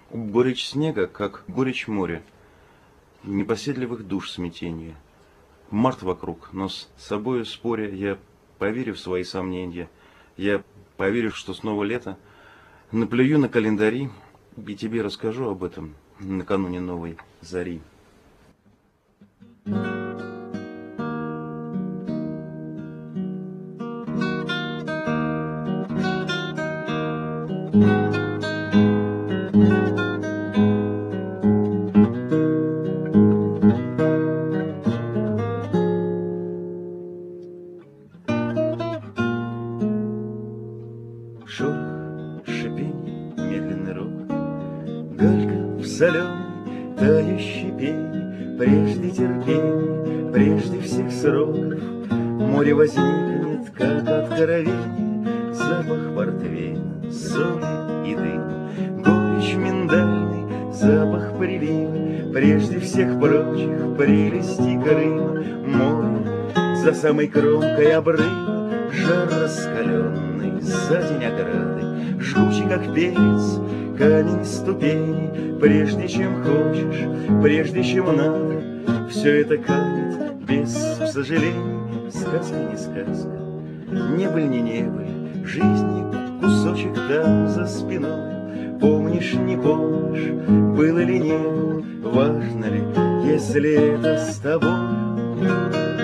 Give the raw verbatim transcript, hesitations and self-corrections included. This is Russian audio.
Горечь снега, как горечь моря, непоседливых душ смятенье. Март вокруг, но с собою споря, я поверю в свои сомнения. Я поверю, что снова лето, наплюю на календари и тебе расскажу об этом накануне новой зари. Шорох, шипенье, медленный рок, галька в соленой, тающей пене, прежде терпения, прежде всех сроков, море возникнет, как откровение, запах портвейна, соли и дыма, горечь миндальный, запах прилива, прежде всех прочих прелестей Крыма, море за самой кромкой обрыва, жар раскаленный за день ограды, жгучий, как перец, камень ступеней. Прежде чем хочешь, прежде чем надо, все это канет без сожалений. Сказка не сказка, не быль не не быль, жизни кусочек там за спиной. Помнишь, не помнишь, было ли не было, важно ли, если это с тобой.